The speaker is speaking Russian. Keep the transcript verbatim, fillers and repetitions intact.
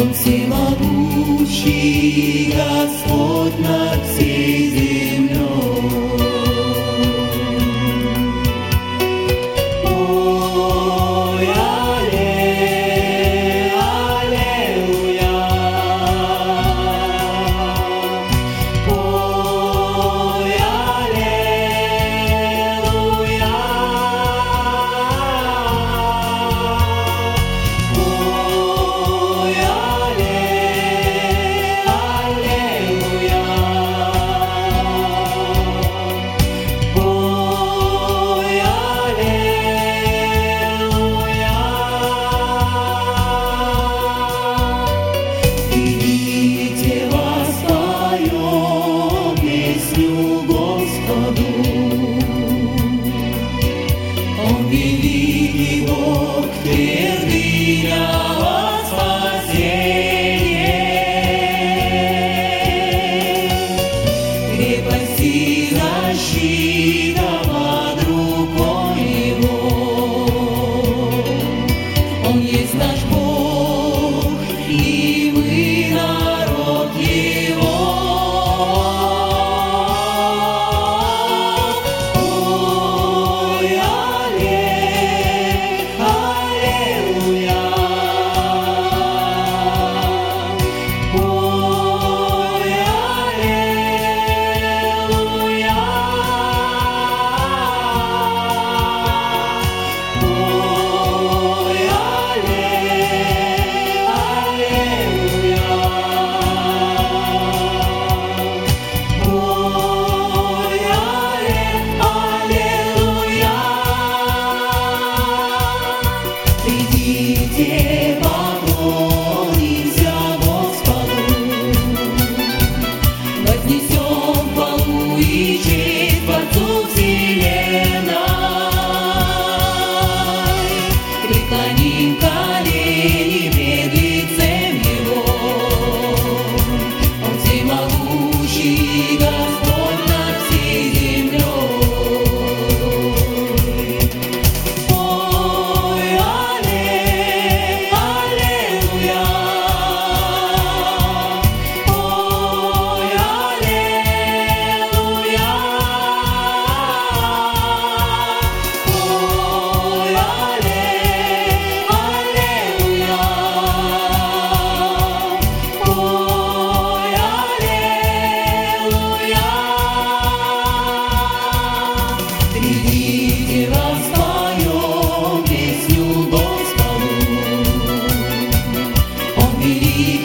Он всемогущий Господь над всей землей. Ой, алле, аллилуйя. Ой, аллилуйя. Ой, Он великий Бог, твердыня во спасение, крепость и защита под рукой Его. Он есть наш Бог, и мы народ Его. Придите, поклонимся Господу, вознесем хвалу и честь Творцу вселенной, преклоним колени пред лицем Его. Он всемогущий Господь над всей землей. Придите, воспоем песню Господу, Он великий.